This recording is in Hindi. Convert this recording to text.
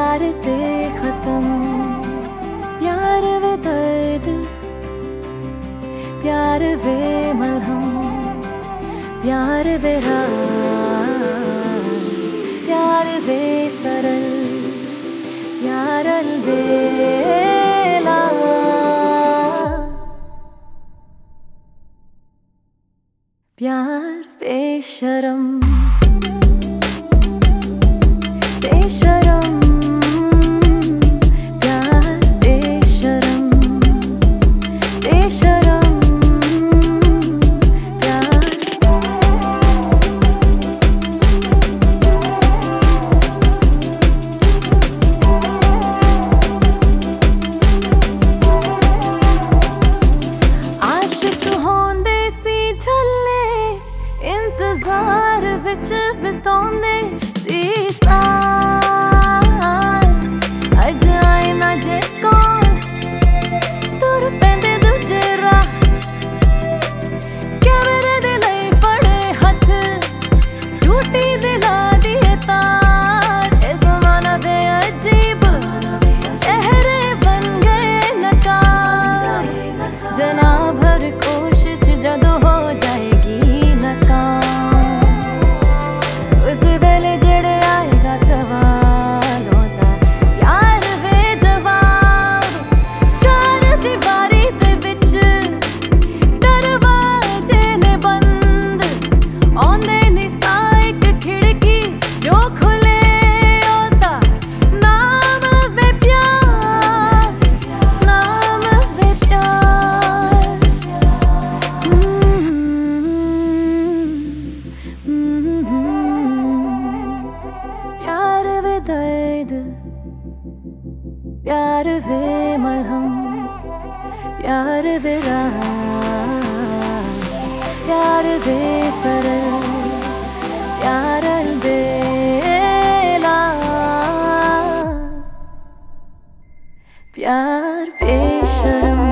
प्यार ते खत्म, प्यार वे दर्द, प्यार वे मलहम, प्यार वे राज, प्यार वे सरल, प्यार अलबेला, प्यार बेशरम, बेशरम, प्यार बेशरम, बेशरम, प्यार। आशिक होंदे सी झल्ले इंतजार विच बिताउंदे सी साल, अज आए ना जे कौन तुर पैंदे दूजे राह, कैमरे दे लई फड़े हथ टूटी दिला दी तार। ए ज़माना वे अजीब चेहरे बन गए नकाब, जना भर कोशिश जदों हो जाएगी नकाम, उस वेले जेड़े आएगा सवाल होता यार वे जवाब। चार दीवारी दे विच दरवाजे ने बंद, औंदे नी साइक खिड़की जो खुले होता नाम वे प्यार, नाम वे प्यार। प्यार वे दर्द, प्यार वे मलहम, प्यार वे राज, प्यार वे सरल, प्यार अलबेला, प्यार बेशरम।